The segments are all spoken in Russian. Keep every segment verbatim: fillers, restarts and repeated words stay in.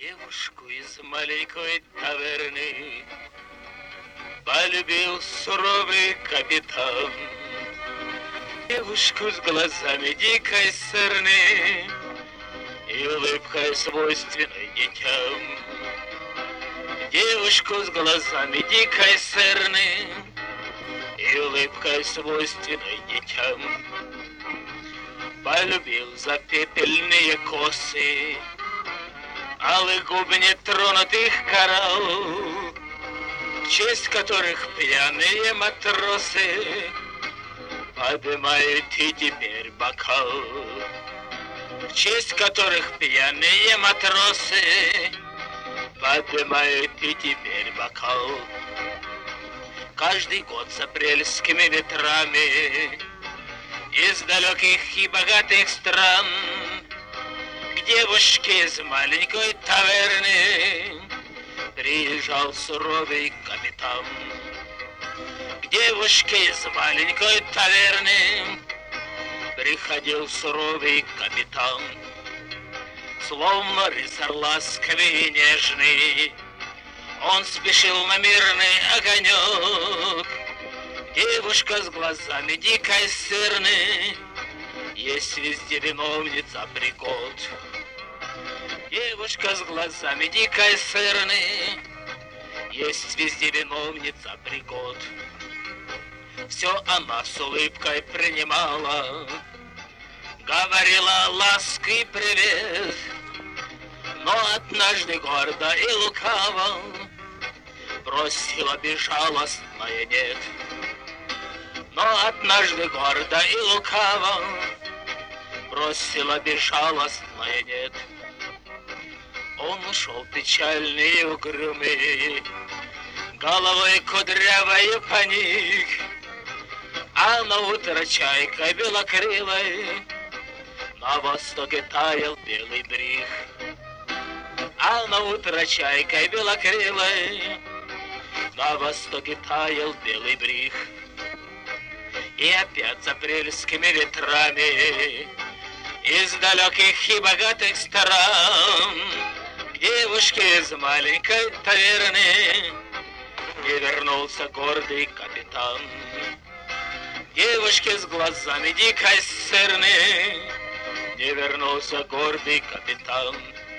Девушку из маленькой таверны полюбил суровый капитан. Девушку с глазами дикой сырны и улыбкой, свойственной детям. Девушку с глазами дикой сырны и улыбкой, свойственной детям. Полюбил за пепельные косы, алых губ нетронутых коралл, в честь которых пьяные матросы поднимают и теперь бокал. В честь которых пьяные матросы поднимают и теперь бокал. Каждый год с апрельскими ветрами из далеких и богатых стран к девушке из маленькой таверны приезжал суровый капитан. К девушке из маленькой таверны приходил суровый капитан. Словно рыцарь ласковый и нежный, он спешил на мирный огонек. Девушка с глазами дикой сырны есть везде виновница пригод. Девушка с глазами дикой сырны есть везде виновница пригод. Все она с улыбкой принимала, говорила лаской привет, но однажды гордо и лукаво бросила безжалостное нет. Но однажды гордо и лукаво бросила безжалостное нет. Он ушел печальный и угрюмый, головой кудрявой поник, а на утро чайкой белокрылой на востоке таял белый бриг. А на утро чайкой белокрылой на востоке таял белый бриг. И опять с апрельскими ветрами из далеких и богатых стран к девушке из маленькой таверны не вернулся гордый капитан. Девушке с глазами дикой сырны не вернулся гордый капитан.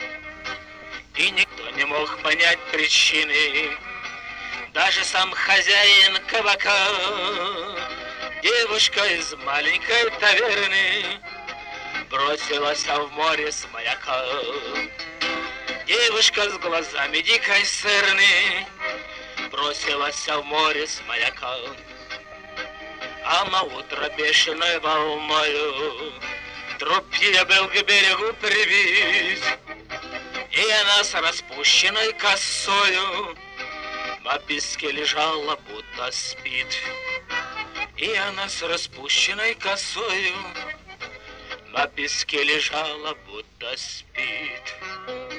И никто не мог понять причины, даже сам хозяин кабака. Девушка из маленькой таверны бросилась в море с маяка. Девушка с глазами дикой сырны бросилась в море с маяка. А на утро бешеной волною труп ее был к берегу прибит, и она с распущенной косою на песке лежала, будто спит. И она с распущенной косою на песке лежала, будто спит.